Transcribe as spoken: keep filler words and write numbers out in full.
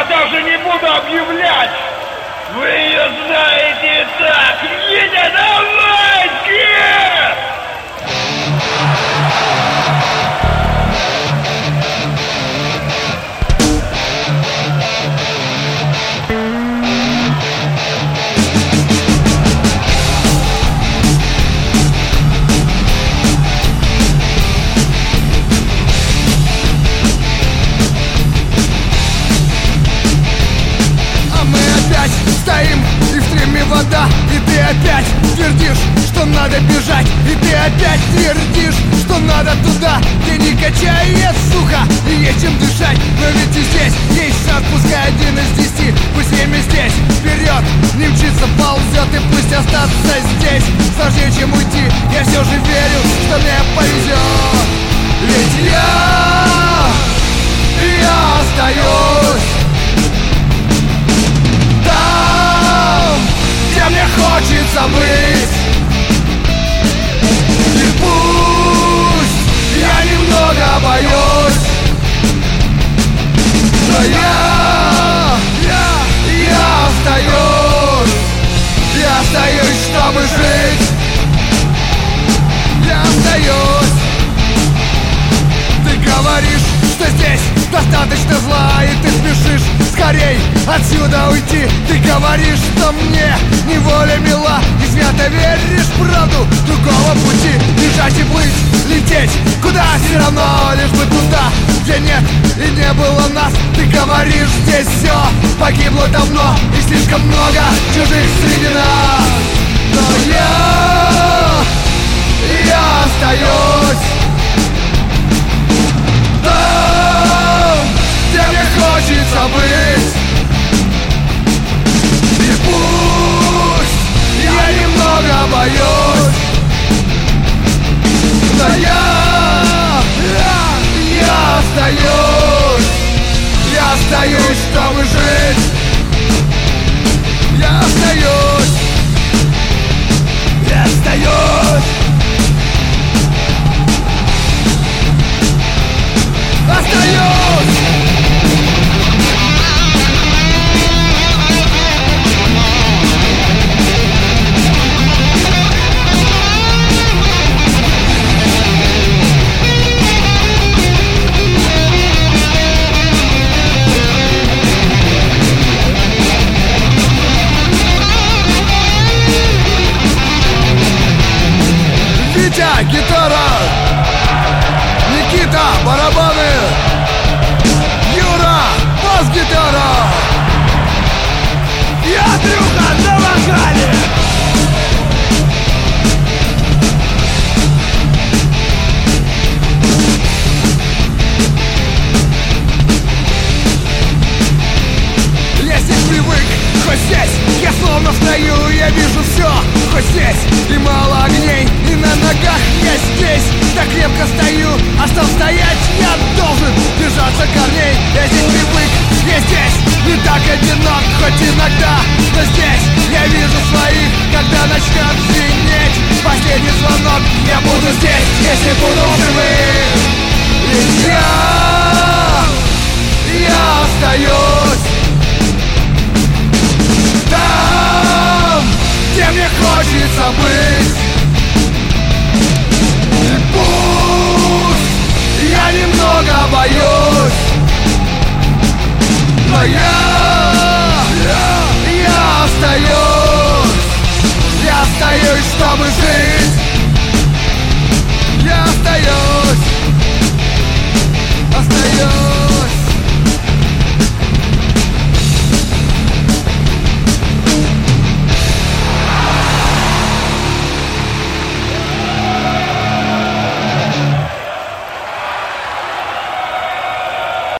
даже не буду объявлять. Вы ее знаете и так. Едя, давайте! Стоим, и в стриме вода, и ты опять твердишь, что надо бежать. И ты опять твердишь, что надо туда, где не качает сухо и есть чем дышать. Но ведь и здесь есть шанс, пускай один из десяти. Пусть время здесь, вперед, не мчится, ползет, и пусть остаться здесь сложнее, чем уйти. Я все же верю, что мне повезет. Ведь я, я остаюсь мне хочется быть. И пусть я немного боюсь, но я, я, я остаюсь. Я остаюсь, чтобы жить. Я остаюсь. Ты говоришь, что здесь достаточно зла, и ты спешишь скорей отсюда уйти. Ты говоришь, что мне неволя мила, и свято веришь в правду другого пути. Бежать и плыть, лететь, куда все равно, лишь бы туда, где нет и не было нас. Ты говоришь, здесь все погибло давно, и слишком много чужих среди нас. Но я, я остаюсь там, где мне хочется быть. И пусть я немного боюсь, но я, я, я остаюсь. Я остаюсь, чтобы жить. Я остаюсь. Я остаюсь. Остаюсь! Витя, гитара! Никита, барабаны! Юра, бас-гитара! И Андрюха на вокале! Я здесь привык, хоть здесь я словно стою, я вижу все, хоть здесь и мало огней, и на ногах я здесь так крепко стою, а чтоб стоять я должен держаться корней. Я здесь привык, я здесь не так одинок, хоть иногда, но здесь я вижу своих, когда начнет звенеть последний звонок. Я буду здесь, если буду живым. Ведь я